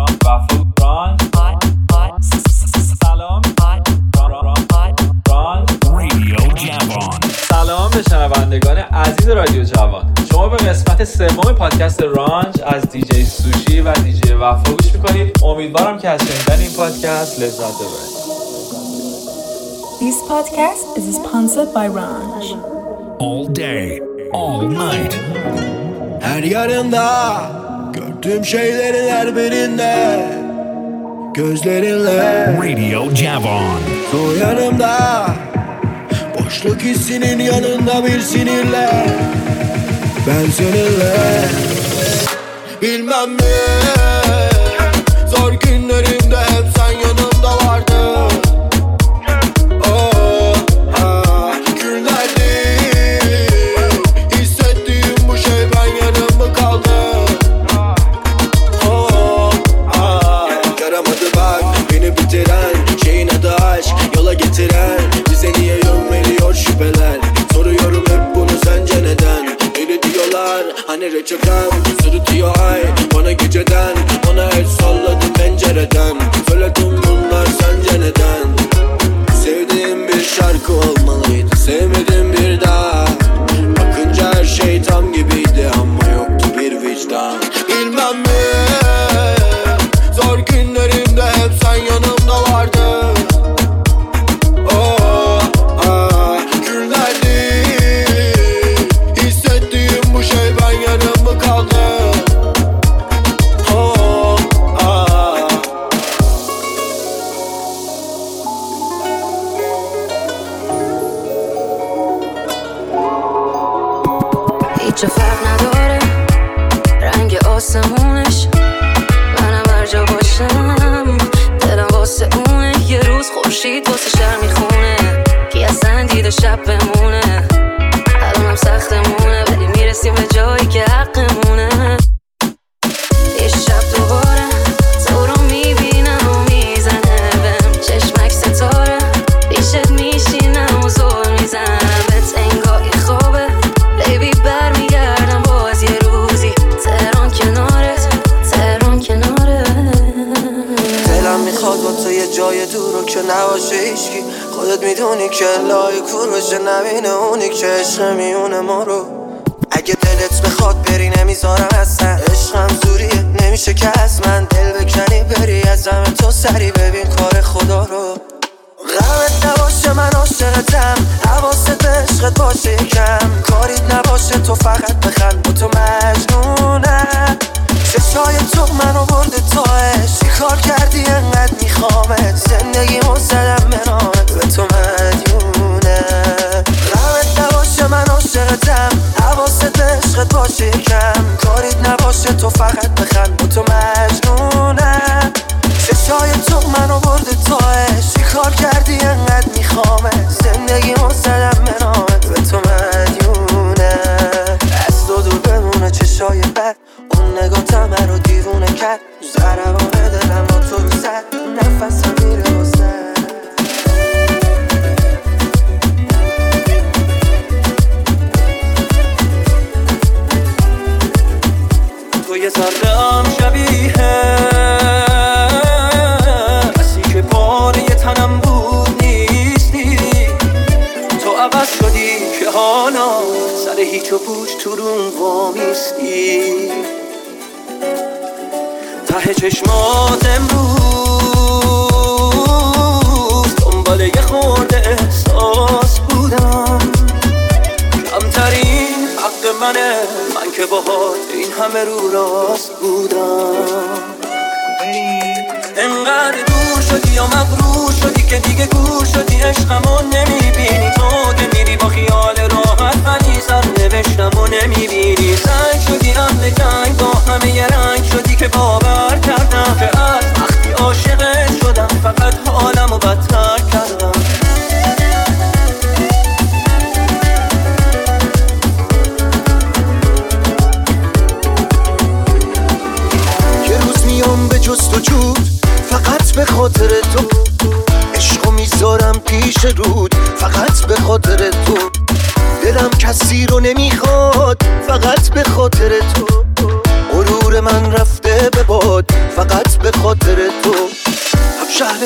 سلام به شنوندگان عزیز رادیو جوان. شما به قسمت سوم پادکست رانج از دیجی سوشی و دیجی وفا گوش میکنید. امیدوارم که از شنیدن این پادکست لذت ببرید. This podcast is sponsored by Ranj. All day, all night. Her yanında gördüğüm şeylerin her birinde gözlerinle Radio Javon. o yanımda boşluk hissinin yanında bir sinirle ben seninle bilmem ne zor günlerimde hep sen yanımda vardın. Bize niye yön veriyor şüpheler? Soruyorum hep bunu sence neden? Öyle diyorlar hani reçeten sırıtıyor ay bana geceden. Ona el salladı pencereden. Söyledim bunlar sence neden? Sevdiğim bir şarkı olmalıydı, sevmedim bir daha. Bakınca her şey tam gibiydi ama yoktu bir vicdan. Bilmem ne zor günlerimde hep sen yanımda vardın. هیچ فرق نداره رنگ آسمونش منم هر جا باشم دلم واسه اونه یه روز خورشید واسه شهر میخونه کی اصلا دیده شب بمونه الانم سختمونه ولی میرسیم به جایی که حقمونه یه شب دوباره تو رو میبینم و میزنه بهم چشمک ستاره پیشت میشینم و زور میزنم بهت انگاهی خوابه بیبی برمیگردم باز یه روزی تهران کنارت دلم میخواد با تو یه جای دور رو که نباشه هیچکی خودت میدونی که لای کور بشه نبینه اونی که عشق میونه ما رو اگه دلت بخواد بری نمیذارم اصلا عشقم زوریه نمیشه که از من دل بکنی بری از همه تو سری ببین کار خدا رو غمت نباشه من عاشقتم حواست به عشقت باشه کم کاریت نباشه تو فقط بخند با تو مجنونم چشای تو منو برده تاش چی کار کردی انقدر میخوامت زندگیمو زدم به نامت به تو مدیونم غمت نباشه من عاشقتم حواست به عشقت باشه کم کاریت نباشه تو فقط بخند با تو مجنونم چشای تو منو برده تاش چی کار کردی انقدر میخوامت زندگیمو زدم به نامت به تو مدیونم از تو دور بمونه چشای بد اون نگاه همه رو دیوونه کرد زربانه دلم با تو رو زد نفسم میره واسه تو یه ذره‌ام شبیه کسی که پاره تنم بود نیستی تو عوض شدی که حالا سر هیچ و پوچ تو روم وامیستی ته چشمات امروز دنبال یه خورده احساس بودم کمترین حق منه من که باهات این همه رو راست بودم انقدر دور شدی یا مغرور شدی که دیگه گور شدی عشقمو نمیبینی تو میری با خیال راحت ولی سر نوشتم و نمیبینی سنگ شدی اهل جنگ با همه یه رنگ شدی که باور کردم که از وقتی عاشقت شدم فقط حالمو بدتر کردم یه روز میام به جست و جود فقط به خاطر تو عشقو میذارم پیش رود فقط به خاطر تو دلم کسی رو نمیخواد فقط به خاطر تو غرور من رفته به باد فقط به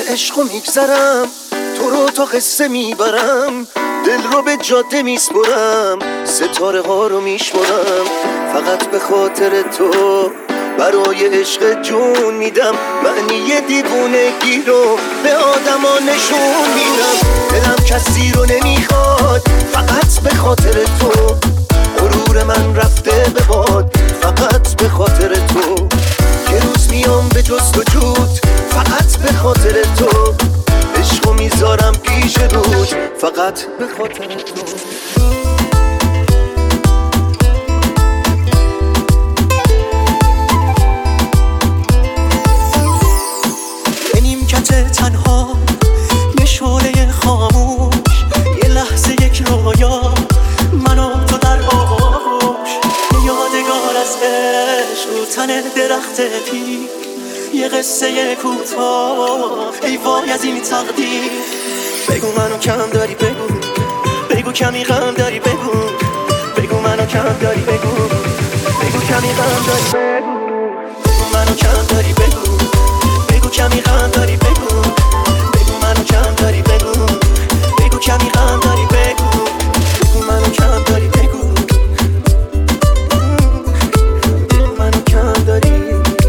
عشقو میگذرم، تو رو تا قصه میبرم، دل رو به جاده میسپرم، ستاره ها رو میشمرم، فقط به خاطر تو برای عشق جون میدم، معنی دیوونگی رو به آدما نشون میدم، دلم کسی رو نمیخواد فقط به خاطر تو، غرور من رفته به باد فقط به خاطر تو، یه روز میام به جستجوت فقط به خاطر تو، عشقو میذارم پیش رود فقط به خاطر تو. به نیمکت تنها یه شعله خاموش، یه لحظه یک رویا، من و تو در آغوش، یه یادگار از عشق رو تن درخت پیر، یه قصه کوتاه ای وای از این تقدیر. بگو منو کم داری، بگو بگو کمی غم داری، بگو بگو منو کم داری، بگو بگو کمی غم داری، بگو بگو منو کم داری، بگو بگو کمی غم داری، بگو بگو منو کم داری، بگو بگو کمی غم داری، بگو بگو منو کم داری، بگو بگو منو کم داری،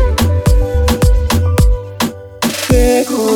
بگو.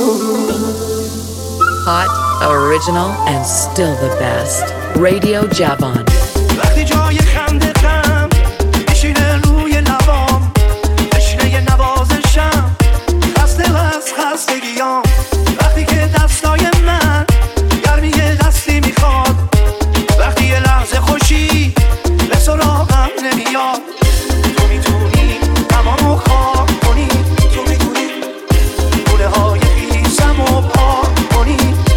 Hot, original, and still the best. Radio Javon. وقتی جای خنده غم میشینه روی لبام، تشنه نوازشم، خسته و از خستگیام، وقتی که دستای من گرمی دستی میخواد، وقتی یه لحظه خوشی به سراغم نمیاد، تو میتونی تمامو خواب کنی، تو میتونی گونه های خیسم و پاک کنی،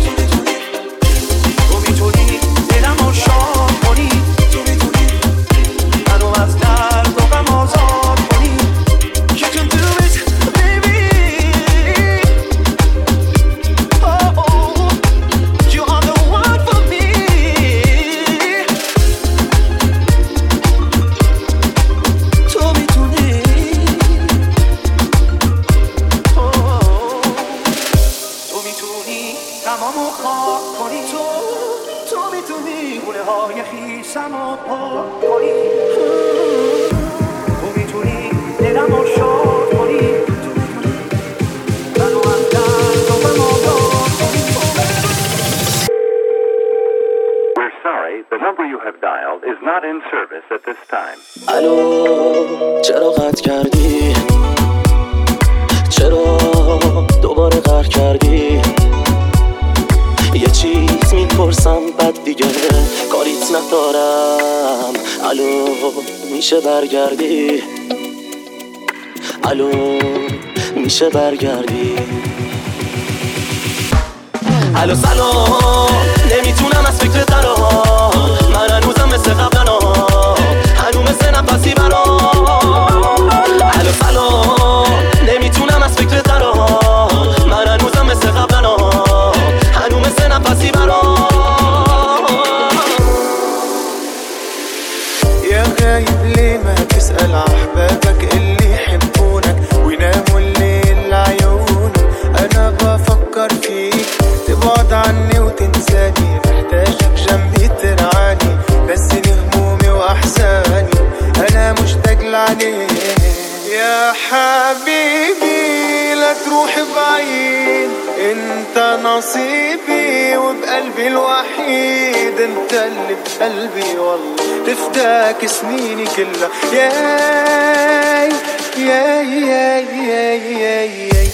تو میتونی دلمو شاد کنی، تو میتونی منو از درد و غم آزاد کنی. You can do it baby, oh, oh. You are the one for me. تو میتونی تو میتونی تمامو خاک کنی، تو میتونی گونه های خیسم و پاک کنی، تو میتونی دلمو شاد کنی، تو میتونی منو از درد و غم آزاد کنی. We're sorry, the number you have dialed is not in service at this time. الو چرا قطع کردی؟ چرا دوباره قهر کردی؟ یه چیز میپرسم بعد دیگه کاریت ندارم. الو میشه برگردی؟ الو میشه برگردی؟ الو سلام، نمیتونم از فکر درام، من هنوزم مثل قبلا، هنوز مثل نفسی برام. الو سلام، نمیتونم از فکر درام، من هنوزم مثل قبلا، هنوز مثل نفسی برام. يا غايب ليه ما تسأل أحبابك اللي يحبونك ويناموا الليل لعيونك، أنا بفكر فيك تبعد عني وتنساني، محتاجك جنبي ترعاني، نسيني همومي وأحزاني، أنا مشتاق لعليك يا حبيبي، لا تروح بعيد، انت نصيبي وبقلبي الوحيد، انت اللي بقلبي والله تفداك سنيني كلها، ياي ياي ياي ياي ياي ياي.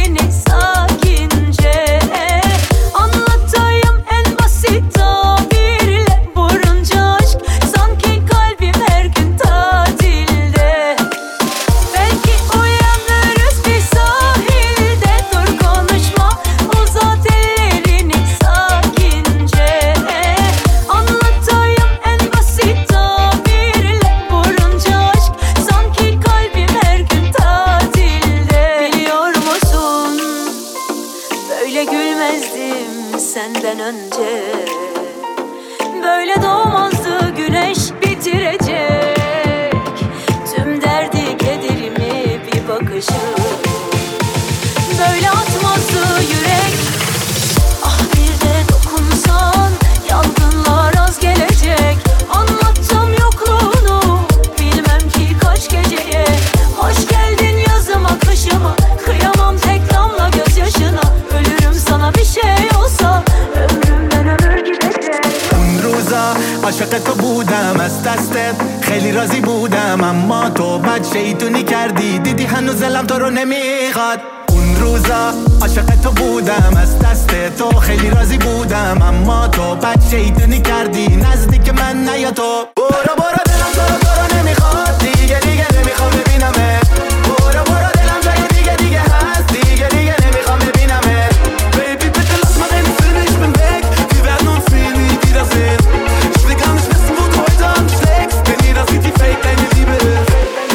Anlatayım en basit tabi. روزا عاشق تو بودم از دستت خیلی راضی بودم، اما تو بد شیطونی کردی، دیدی هنوز دلم تو رو نمیخواد. اون روزا عاشق تو بودم از دست تو خیلی راضی بودم، اما تو بد شیطونی کردی، نزدیک من نیا تو. برو برو دلم تو رو نمیخواد، دیگه نمیخوام ببینمت. برو برو دلم جای دیگه هست، دیگه نمیخوام ببینمت. Baby bitte lass mal reden, Film, ich bin weg, wir werden uns nie wiedersehen. Ich will gar nicht wissen, wo du heute Abend schlägst, denn jeder sieht wie fake deine Liebe ist.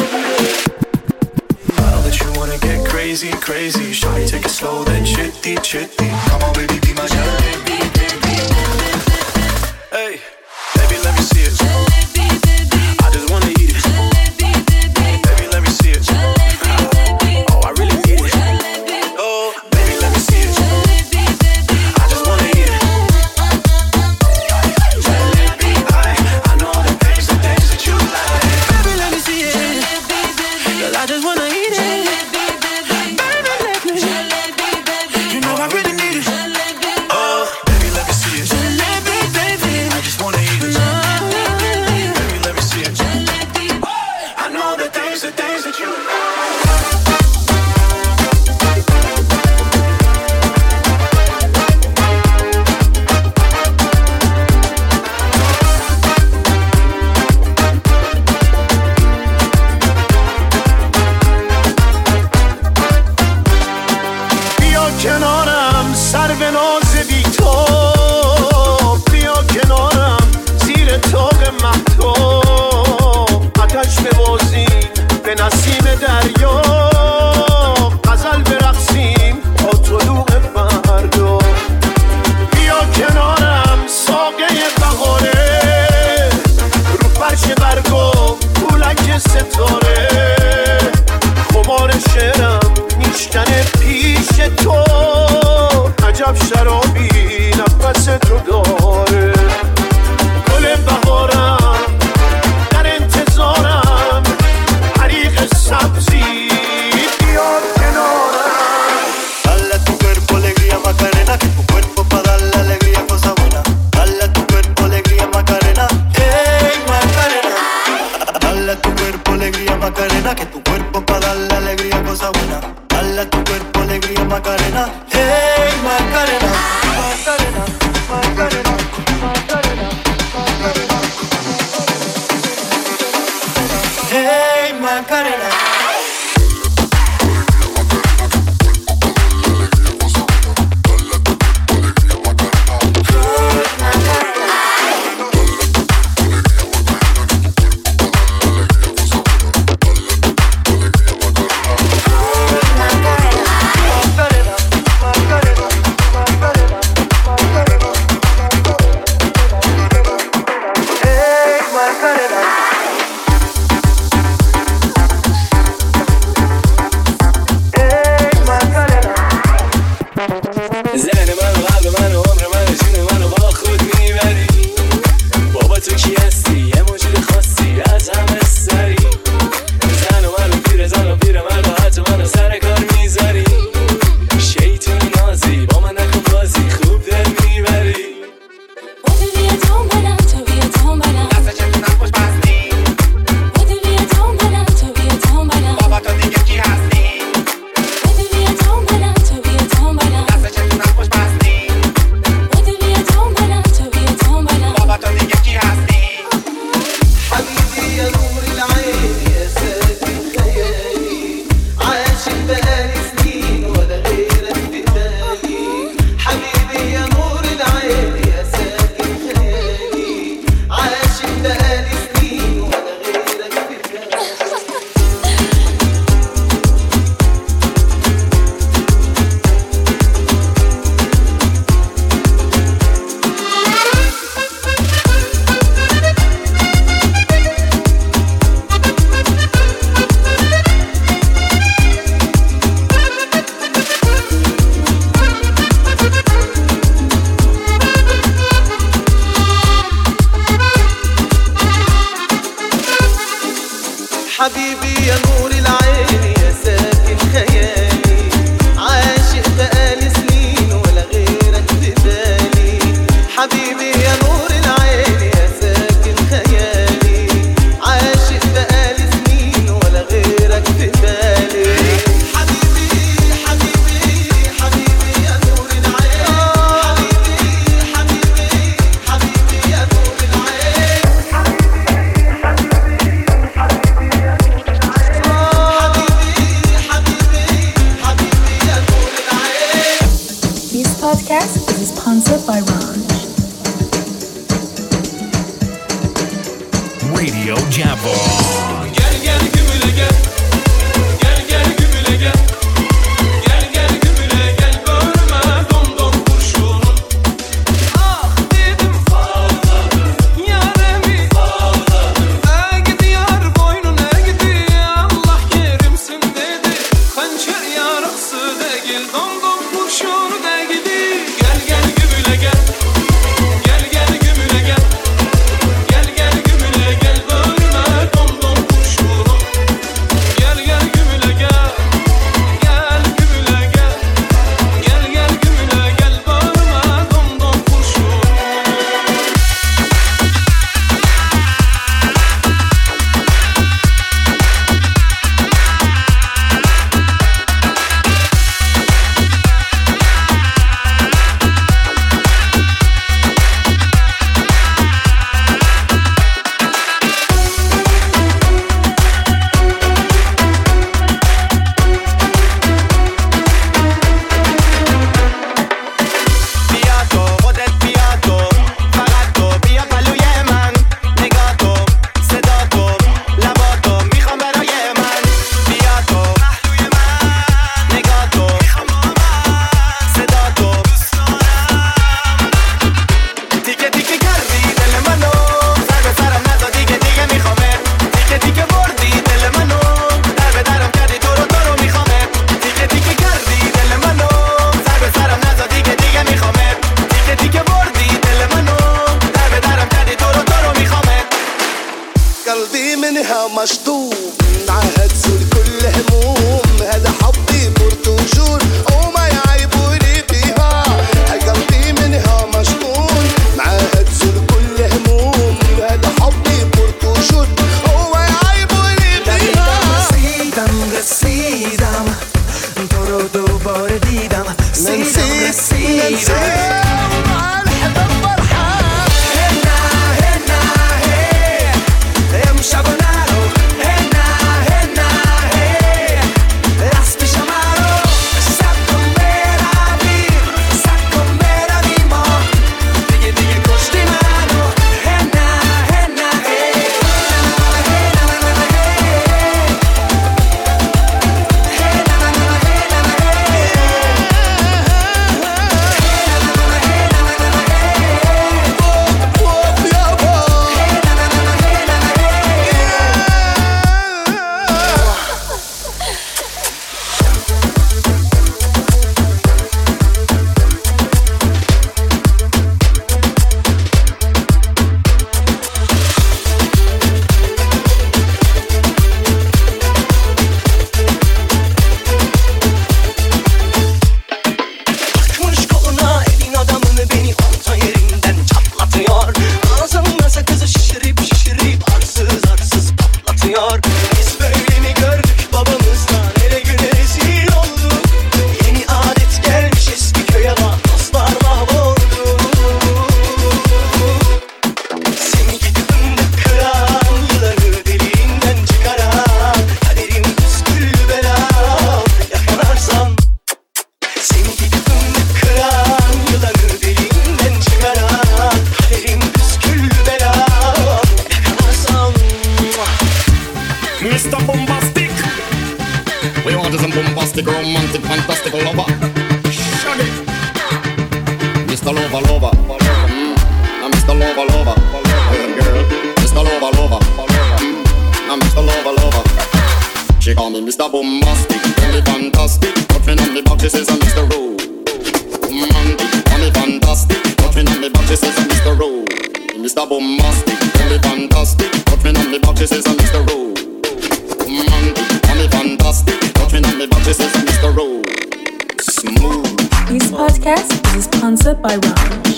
Now that you wanna get crazy, crazy, shawty take it slow, then chitty, chitty. Come on baby, be my jalebi, baby. Hey, baby let me see it. I just wanna eat it. Baby let me see it. Oh I really need it. Oh baby let me see it. I just wanna eat it. Jalebi, I know the things that you like. Baby let me see it. Girl I just wanna eat it. You know I really need it. Oh, baby, let me see it. Jalebi, baby, I just wanna eat it. Baby, let me see it. I know the things that you like. بیا کنارم سر به ناز بی تو، بیا کنارم زیر طاق مهتاب، آتش ببازیم به نسیم دریا، غزل برقصیم با طلوع فردا. بیا کنارم ساقه بهاره، رو فرش برگا پولک ستاره، خمار شعرم میشکنه پیش تو، عجب شرابی نفس تو داره. گل بهارم در انتظارم، حریق سبزی بیار کنارم. Dale a tu cuerpo alegría Macarena, que tu cuerpo pa' darle alegría cosa buena. Dale a tu cuerpo alegría Macarena, hey Macarena. Dale a tu cuerpo alegría Macarena, que tu cuerpo pa' darle alegría cosa buena. Dale a tu cuerpo alegría Macarena, hey Macarena. Macarena, Macarena, Macarena, Macarena. Hey Macarena. حبيبي يا نور العين يا ساكن خيالي عاشق بقالي سنين ولا غيرك في بالي حبيبي يا نور العين Radio Javon. Gel gel gümüle gel. Gel gel gümüle gel. Gel gel gümüle gel. Bölme domdom kurşunun. Ah dedim fazladır. Yaremi fazladır. Gidiyor boynuna gidiyor. Allah kerimsin dedi. Hançer yarıksı değil. Domdom kurşunu da gidi. Gel gel gümüle gel. Gel gel gümüle gel. Gel gel gümüle gel. Bölme domdom kurşunu. Gel gel gümüle gel. Gel gümüle gel. Gel gel gümüle gel. Bölme domdom kurşunu. بیا تو خودت بیا تو فقط تو بیا پلوی من نگاه تو صدا تو لبا تو میخوام برای من بیا تو پهلوی من نگاه تو میخوام با من صدا تو دوست دارم تیکه تیکه کردی دل منو سر به سرم نزدی که دیگه میخوامت تیکه تیکه بردی دل منو در به درم کردی تو رو میخوامت تیکه تیکه کردی دل منو سر به سرم نزدی که دیگه میخوامت تیکه تیکه بردی دل منو در به درم کردی تو رو میخوامت قلبي منها مشطوب عهد زول كل هموم هذا حبي برتوجور وما يعيبوني فيها قلبي منها مشطوب عهد زول كل هموم هذا حبي برتوجور وما يعيبوني فيها رسیدم تو رو دوباره دیدم رسیدم Mr. Bombastic. We want some bombastic, romantic, fantastic lover. Shut it. Mr. Lover, lover. I'm Mr. Lover, lover. Girl. Mr. Lover, lover. I'm Mr. Lover, lover. She call me Mr. Bombastic, really fantastic. Touching on me back, she says I'm Mr. Romantic, call me fantastic. Touching on me back, she says I'm Mr. Mr. Bombastic, really fantastic. Touching on me back, she says I'm Mr. Romantic, call me fantastic. Touching on me back, she says I'm Mr. Smooth. This podcast is sponsored by Ranch.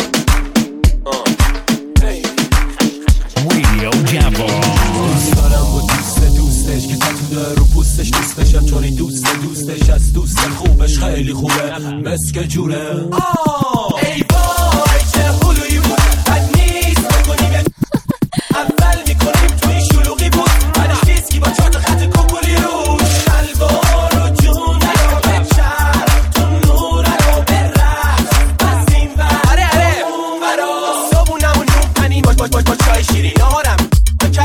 Radio Javon. دوستش که تتو داره رو پوستش دوستشم چون این دوستش از دوست خوبش خیلی خوبه مسک جوره ای وای چه حلویی بود بد نیست بکنیم اول میکنیم تو این شلوغی بود بعدش دیسکی با 4 تا خط کوکولی روش شلوار و جونه رو به چرم تو نوره رو به رقص بس این ور اون ورا صبونمون نون پنی باش چای شیرین نهارم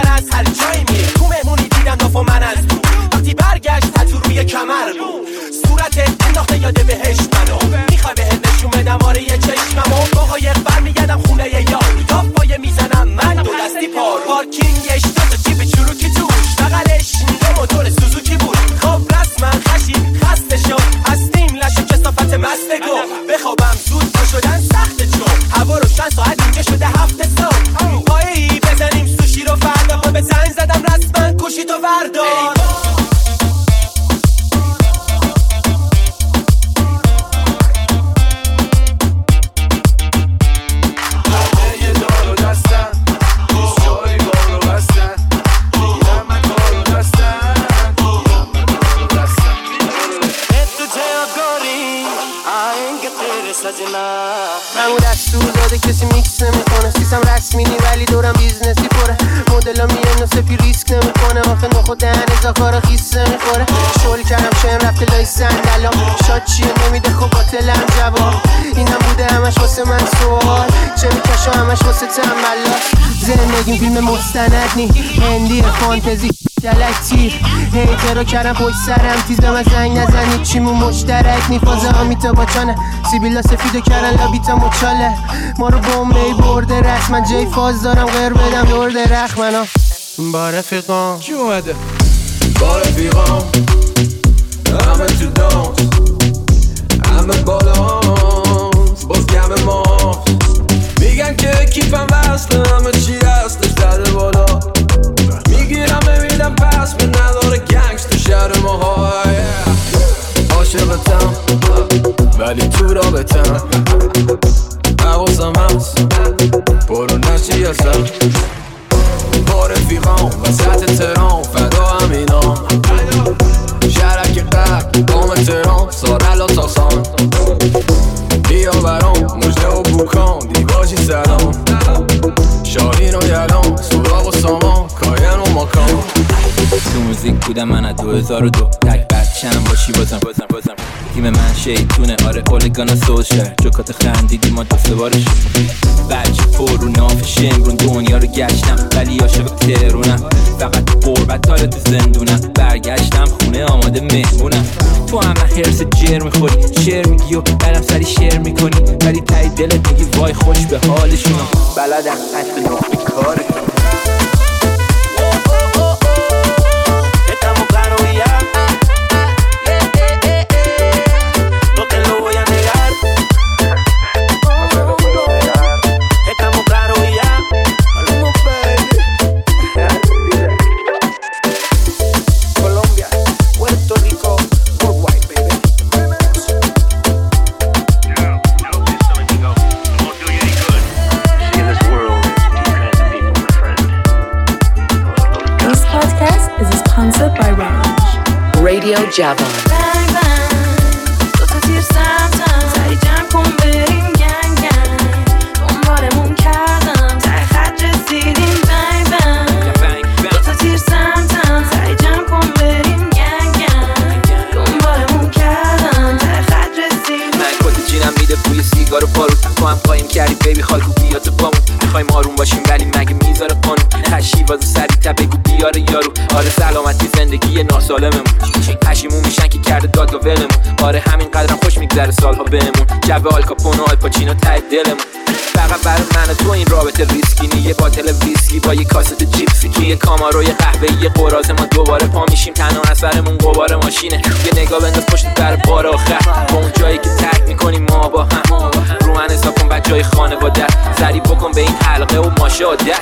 تصمینی ولی دورم بیزنسی پره مدلا میان و سفی ریسک نمیکنه آخه نخو دهن ازاکارا خیس نمیخوره شغل کردم شایم رفته لای صندلام شاد چیه نمیده خب باطلم جواب اینم بوده همش واسه من سوال چه میکشم همش واسه تنبلاست زندگیم فیلم مستند نی هندی فانتزی دلک تیر هیتر رو کردم پشت سرم تیز به من زنگ نزنید چیمون مشترک نی فازه آمیتا باچانه سیبیلا سفیدو کردن لابیتا مچاله ما رو بومبی برده رسم من جای فاز دارم غیر بدم دور درخ منو با رفیقام کی اومده؟ با رفیقام همه تو دانس همه بالانس باز گم ما میگن که کیفم وصله همه چی هستش زده بالا میگیرم ببینم پس به نداره گنگس تو شهر ما عاشقتم ولی تو رابطم حواسم هست برو نشی هستم با رفیقام وسط تهران فدا همینام شهرک قرد قام تهران سارلا تاسان بیا برام مجده و بوکان دیواجی سلام شاهین و یلام سراغ و سامان کاین و ماکان تو موزیک بودم من از 2002 تک بچم باشی بازم تیم من شیطونه آره اولگان و سوشر جوکات خندیدی ما دو سه بارش بچه پر رو نافش امرون دنیا رو گشتم ولی عاشق تهرونم فقط تو قربت حالا تو زندونم برگشتم خونه آماده مهمونم تو همه حرس جر میخوری شعر میگی و برم سری شعر میکنی ولی تایی دلت میگی وای خوش به حالشونم بلدم حتی نخبه کارشون Radio Javon. دو تا تیر سمتم سری جمع کن بریم گنگ گنگ دنبالمون کردم تای خط رسیدیم بنگ دو تا تیر سمتم سری جمع کن بریم گنگ گنگ دنبالمون کردم تای خط رسیدیم من کل جینم میده بوی سیگار و بارود تو هم قایم کردی بیبی خالکو بیا تو بامون میخوایم آروم باشیم ولی مگه میذاره قانون هشی واسه سری تا بگو بیاره یارو آره سلامتی زندگی ناسالممون پشیمون میشن که کرده داد و ولمون آره همین قدرم خوش میگذره سالها بهمون جو آلکاپون و آلپاچینو ته دلمون فقط برای من و تو این رابطه ریسکی نی یه باتل ویسکی با یه کاست جیپسی توی کاماروی قهوه‌ای قراز ما دوباره پا میشیم تنها اثرمون قبار ماشینه یه نگاه بنداز پشت در بار آخر با اون جایی که ترک میکنیم ما با هم رو من حساب کن بچهای خانواده سری بکن به این حلقه و ماشاءالله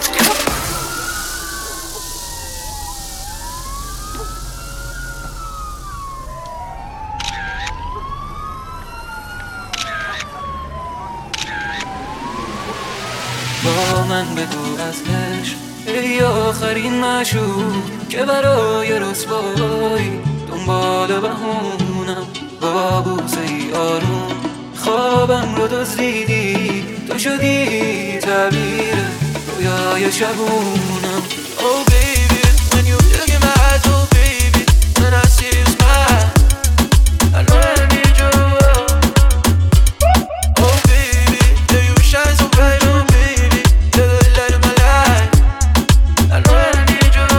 با من بگو از عشق ای آخرین معشوق که برای رسوایی دنبال بهونم با بوسه ای آروم خوابم رو دزدیدی تو شدی تعبیر رویای شبونم Oh baby when you look in my eyes oh baby when I see you smile I know I need you Oh baby yeah you shine so bright oh baby you're the light of my life I know I need you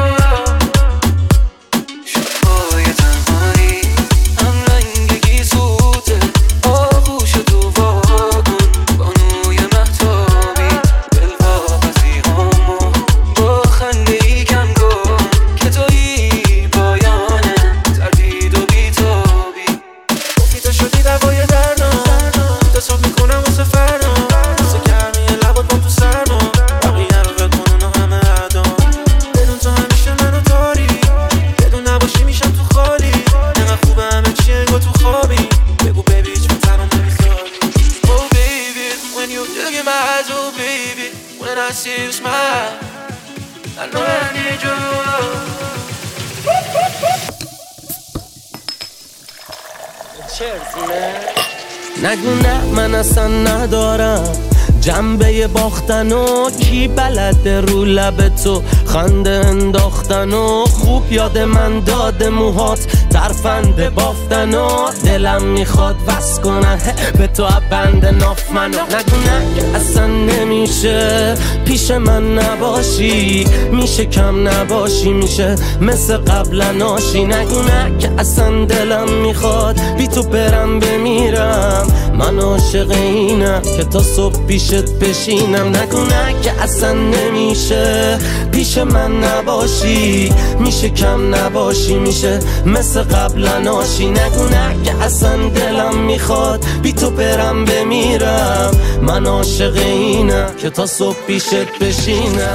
شبهای تنهایی هم رنگی سوته آغوش تو واکن بانوی مهتابی دلواپسی همو با خنده ای کم کن که تویی پایانه تردید و بیتابی گفتی تو شدی دوای دردم تصاب میکنم واسه فردا واسه گرمی لبات با تو سرما بقیه رو بکن اونو همه عدام بدون تو همیشه منو داری بدون نباشی میشم تو خالی نقدر خوبه همه چی انگار تو خوابی بگو بیبی هیچ من تنها نمیذاری Oh baby when you look in my eyes oh baby when I see you smile I know I need you نگو نه من اصلا ندارم جنبه باختن و کی بلده رو لب تو خنده انداختن و خوب یاد من داده موهات ترفند بافتن و دلم میخواد وصل کنه به تو بند ناف منو. نگو نه که اصلا نمیشه پیش من نباشی، میشه کم نباشی، میشه مثل قبلا ناشی. نگو نه که اصلا دلم میخواد بی تو برم بمیرم، من عاشق اینم که تا صبح پیشت بشینم. نگو نه که اصلا نمیشه پیش من نباشی، میشه کم نباشی، میشه مثل قبلا ناشی. نگو نه که اصلا دلم میخواد بی تو برم بمیرم، من عاشق اینم که تا صبح پیشت بشینم.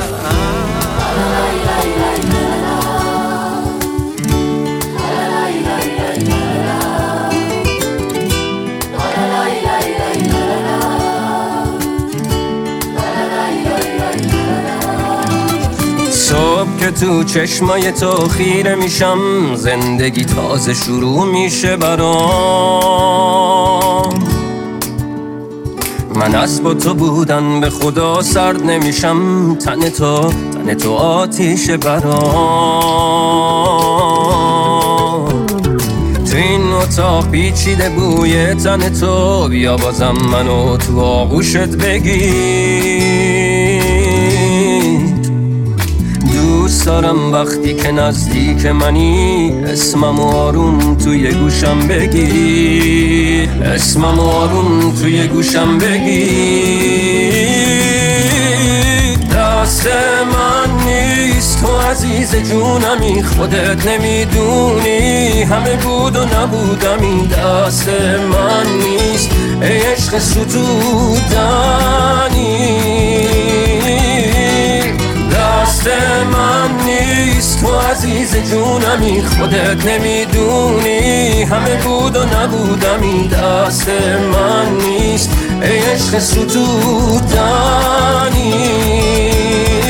صبح که تو چشمای تو خیره میشم، زندگی تازه شروع میشه برام. من از با تو بودن به خدا سرد نمیشم، تن تو آتیش برام. تو این اتاق پیچیده بوی تن تو، بیا بازم منو تو آغوشت بگیر. دوست دارم وقتی که نزدیک منی، اسمم آروم توی گوشم بگی، اسمم آروم توی گوشم بگی. دست من نیست تو عزیز جونمی، خودت نمیدونی همه بود و نبودمی. دست من نیست ای عشق ستودنی، دست من نیست تو عزیز جونمی، خودت نمیدونی همه بود و نبودمی. دست من نیست ای عشق ستودنی.